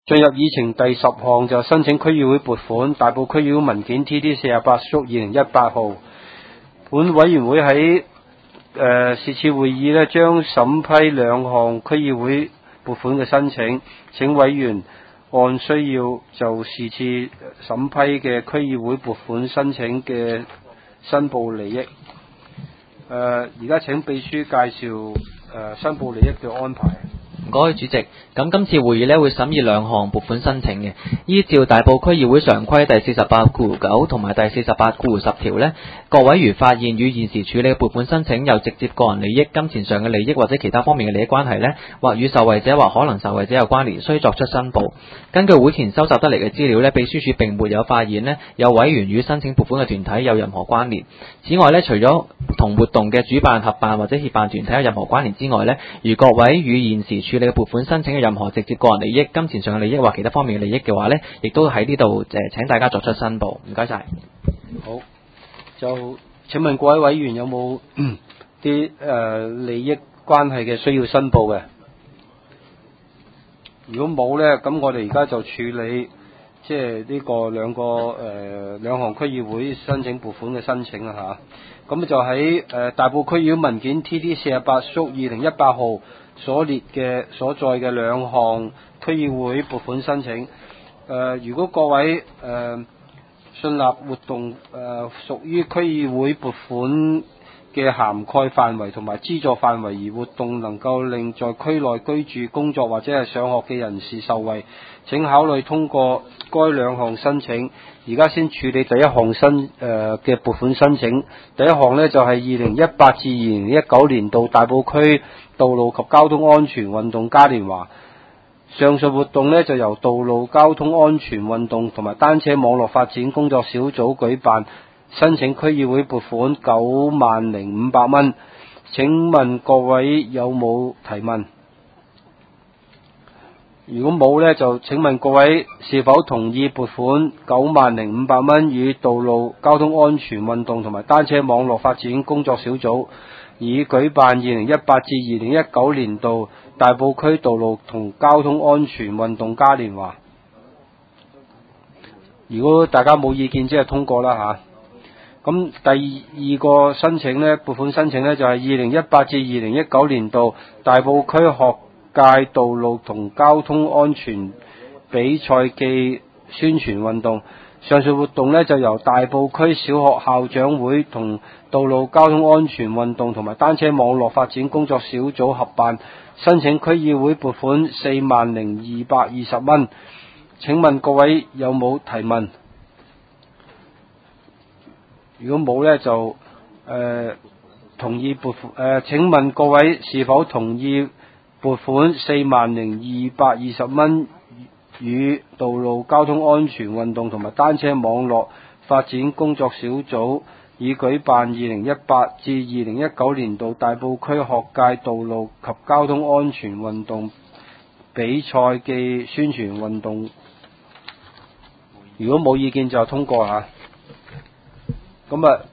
進入議程第10項就申請區議會撥款，大埔區議會文件 TD48/2018 號。本委員會喺是次會議呢，將審批2項區議會撥款嘅申請，請委員按需要就是次審批嘅區議會撥款申請嘅申報利益。而家請秘書介紹申報利益嘅安排。 唔該，主席。咁今次會議呢會審議2項撥款申請嘅，依照大埔區議會常規第48/9同埋第48/10條呢，各位如發現與現時處理嘅撥款申請有直接個人利益、金錢上嘅利益或者其他方面嘅利益關係呢，或與受惠者或可能受惠者有關聯，須作出申報。根據會前收集得嚟嘅資料呢，秘書處並沒有發現呢有委員與申請撥款嘅團體有任何關聯。此外呢，除咗同活動嘅主辦、合辦或者協辦團體有任何關聯之外呢，如各位與現時處理嘅撥款申請嘅任何直接個人利益、金錢上嘅利益或其他方面嘅利益嘅話呢，亦都喺呢度請大家作出申報。唔該晒。 好，就請問各位委員有冇啲利益關係嘅需要申報嘅？如果冇呢，咁我哋而家就處理即係呢個兩項區議會申請撥款嘅申請啦嚇。咁就喺大埔區議會文件 TD48/2018 號所列嘅所在嘅2項區議會撥款申請。如果各位信納活動屬於區議會撥款嘅涵蓋範圍同埋資助範圍，而活動能夠令在區內居住、工作或者係上學嘅人士受惠，請考慮通過該2項申請。而家先處理第一項嘅撥款申請。第一項呢，就係2018至2019年度大埔區道路及交通安全運動嘉年華。上述活動呢，就由道路交通安全運動同埋單車網絡發展工作小組舉辦，申請區議會撥款90500蚊。請問各位有冇提問？如果冇呢，就請問各位是否同意撥款90500蚊與道路交通安全運動同埋單車網絡發展工作小組，以舉辦2018至2019年度大埔區道路同交通安全運動嘉年華？如果大家冇意見，即係通過啦嚇。咁第二個申請呢，撥款申請呢，就係2018至2019年度大埔區學界道路同交通安全比賽暨宣傳運動。上述活動呢，就由大埔區小學校長會同道路交通安全運動同埋單車網絡發展工作小組合辦，申請區議會撥款40220蚊。請問各位有冇提問？如果冇呢，就同意撥款。請問各位是否同意撥款40220蚊與道路交通安全運動同埋單車網絡發展工作小組，以舉辦2018至2019年度大埔區學界道路及交通安全運動比賽暨宣傳運動？如果冇意見就通過嚇。咁